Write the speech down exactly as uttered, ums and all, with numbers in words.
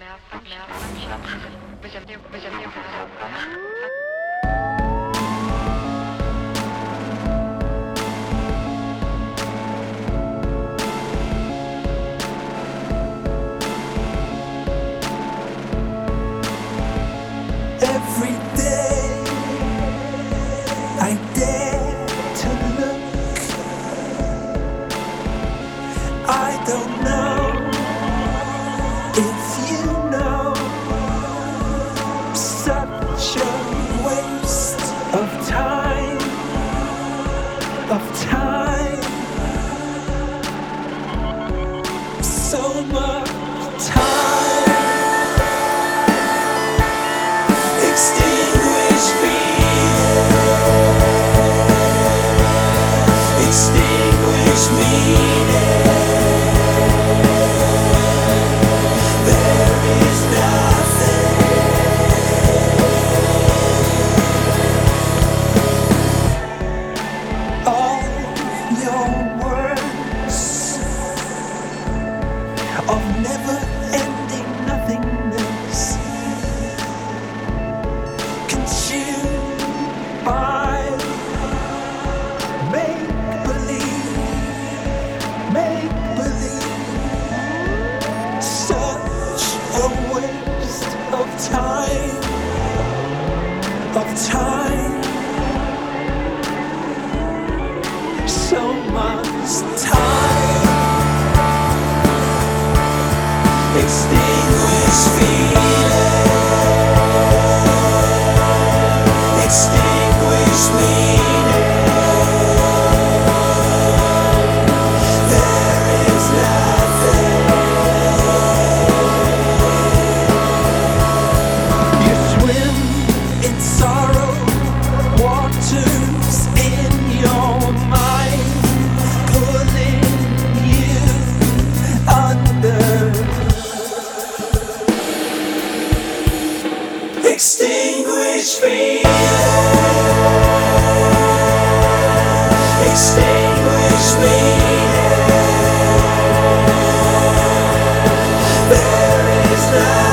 Every day I dare to look. I don't know if you know, such a waste of time, of time, so much time. Extinguish me, extinguish me. There is nothing. All your words of never-ending nothingness, consumed by make-believe, make-believe. Such a waste of time, of time, so much time. Extinguish feeling, extinguish meaning. There is nothing. You swim in sorrow waters in your mind, pulling you under. Extinguish feeling, extinguish meaning. There is nothing.